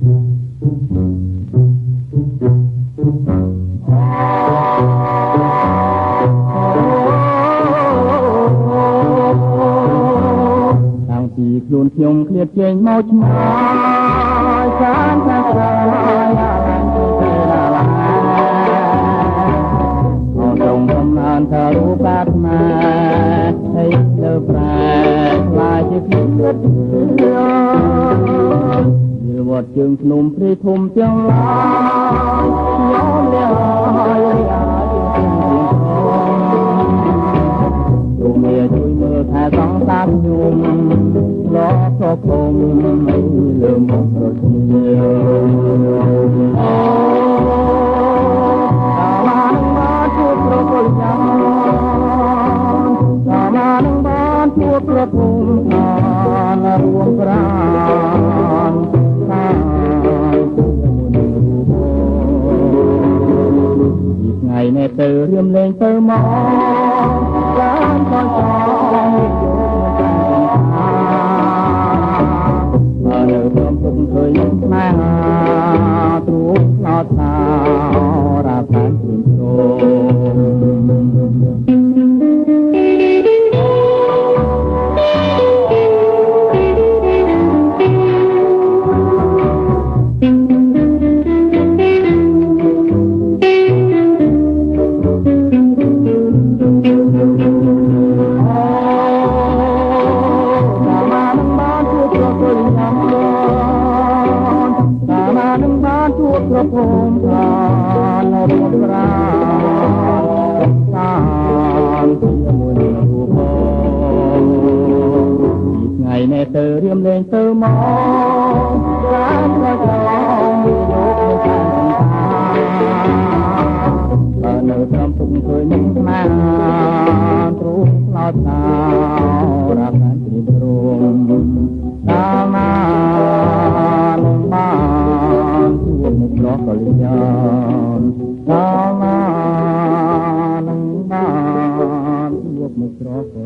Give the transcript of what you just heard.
ខ្លួនខ្ញុំឃ្លាតចេញមកឆ្ងាយសានសាស្រាយអានទៅណាឡាអរងកំណានថារូបប្រាថ្នាឲ្យលើប្រែខ្លាយជាខ្ញុំលត់យល់វត្តជើងភ្នំព្រៃធំទាំងឡាយខ្ញុំលះហើយជួយមើលថែសងសាខ្ញុំលោប្រពងលើមកប្រជាបានបានជួបប្រពន្ធយ៉ាងបានបានជួបប្រពន្ធបានរួមប្រានថ្ងៃនេះទៅរៀមលេងទៅមកបានក៏ចង់នៅព្រមពុកឃើញស្នេហាទ្រូងឆ្នោតតារាបានព្រៀងព្រប្រពន្ធបានរួមប្រាសានជាមួយនឹងរូបថ្ងៃនេះទៅរៀមលេងទៅមកបានក៏ចង់យកទៅតាមនៅត្រឹមពុកឃើញនឹងស្នេហាទ្រូងឆ្នោតតារាបានព្រៀងព្រមតាមមកបានជួបមុខលោកកលយានតាមមកបានជួបមុខលោក